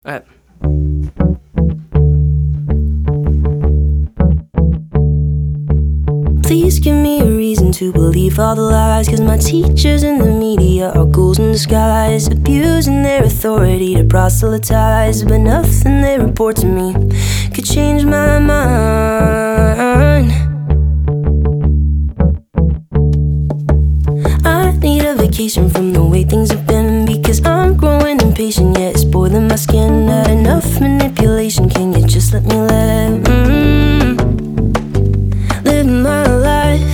Alright. Please give me a reason to believe all the lies, 'cause my teachers and the media are ghouls in disguise, abusing their authority to proselytize. But nothing they report to me could change my mind. I need a vacation from the way things have been, because I'm growing impatient, yet it's spoiling my skin. Not enough manipulation, can you just let me live my life?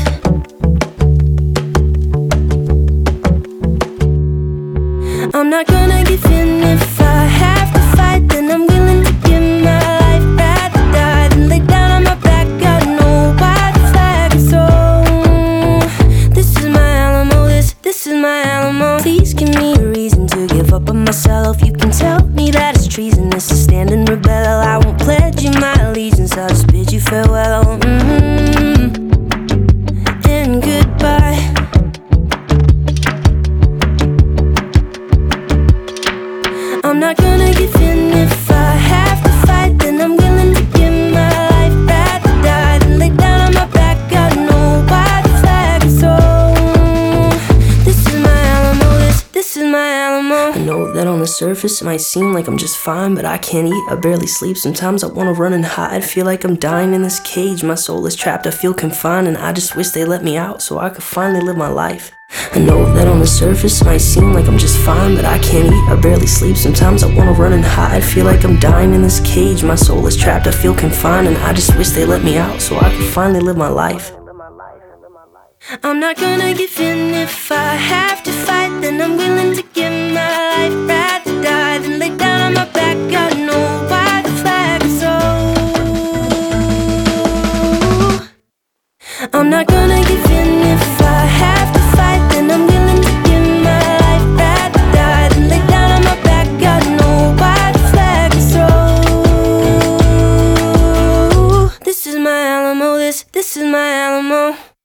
I'm not gonna give in. If I have to fight, then I'm willing to give my life. Rather die than lay down on my back. Got no white flag, so this is my Alamo, this is my Alamo. Please give me a reason to give up on myself. You can tell me that it's treasonous to stand and rebel. I won't pledge you my allegiance, I'll just bid you farewell. And goodbye. I'm not gonna give in. If I have to fight, then I'm willing to give my life. Rather die than lay down on my back. Got no white flag, so this is my Alamo, this is my Alamo. I know that on the surface it might seem like I'm just fine, but I can't eat, I barely sleep. Sometimes I wanna run and hide, feel like I'm dying in this cage. My soul is trapped, I feel confined, and I just wish they let me out so I could finally live my life. I know that on the surface it might seem like I'm just fine, but I can't eat, I barely sleep. Sometimes I wanna run and hide, feel like I'm dying in this cage. My soul is trapped, I feel confined, and I just wish they let me out so I could finally live my life. I'm not gonna give in. If I have to fight, then I'm willing to give my life. Rather die than lay down on my back. Got no white flag, so I'm not gonna give in. If I have to fight, then I'm willing to give my life. Rather die than lay down on my back. Got no white flag, so this is my Alamo, this is my Alamo.